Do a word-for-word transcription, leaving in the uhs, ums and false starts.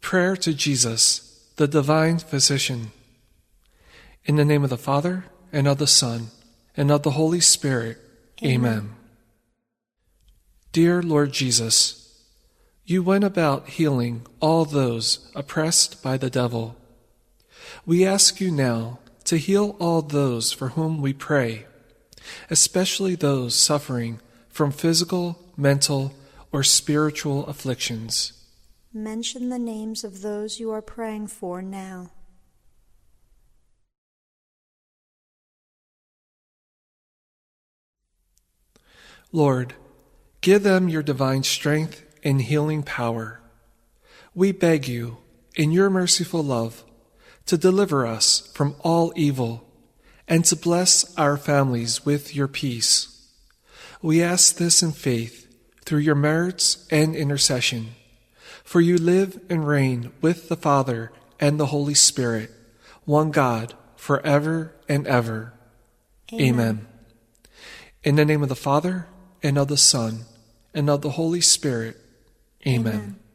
Prayer to Jesus, the divine physician. In the name of the Father, and of the Son, and of the Holy Spirit. Amen. Amen. Dear Lord Jesus, you went about healing all those oppressed by the devil. We ask you now to heal all those for whom we pray, especially those suffering from physical, mental, or spiritual afflictions. Mention the names of those you are praying for now. Lord, give them your divine strength and healing power. We beg you, in your merciful love, to deliver us from all evil and to bless our families with your peace. We ask this in faith through your merits and intercession. For you live and reign with the Father and the Holy Spirit, one God, forever and ever. Amen. Amen. In the name of the Father, and of the Son, and of the Holy Spirit. Amen. Amen.